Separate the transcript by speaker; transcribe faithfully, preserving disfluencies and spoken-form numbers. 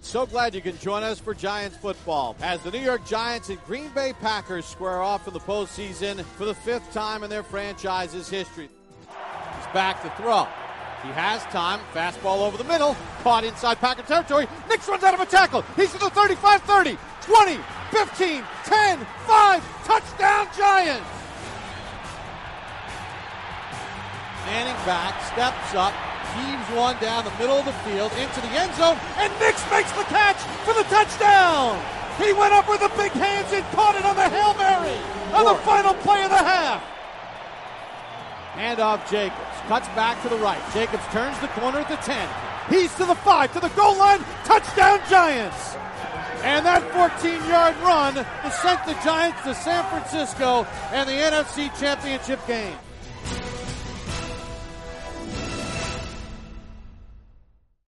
Speaker 1: So glad you can join us for Giants football as the New York Giants and Green Bay Packers square off in the postseason for the fifth time in their franchise's history. He's back to throw. He has time. Fastball over the middle. Caught inside Packer territory. Nix runs out of a tackle. He's to the thirty-five, thirty, twenty, fifteen, ten, five. Touchdown Giants! Manning back, steps up, heaves one down the middle of the field into the end zone, and Nix makes the catch for the touchdown! He went up with the big hands and caught it on the Hail Mary on the final play of the half. Handoff Jacobs, cuts back to the right. Jacobs turns the corner at the ten. He's to the five, to the goal line, touchdown Giants! And that fourteen-yard run has sent the Giants to San Francisco and the N F C Championship game.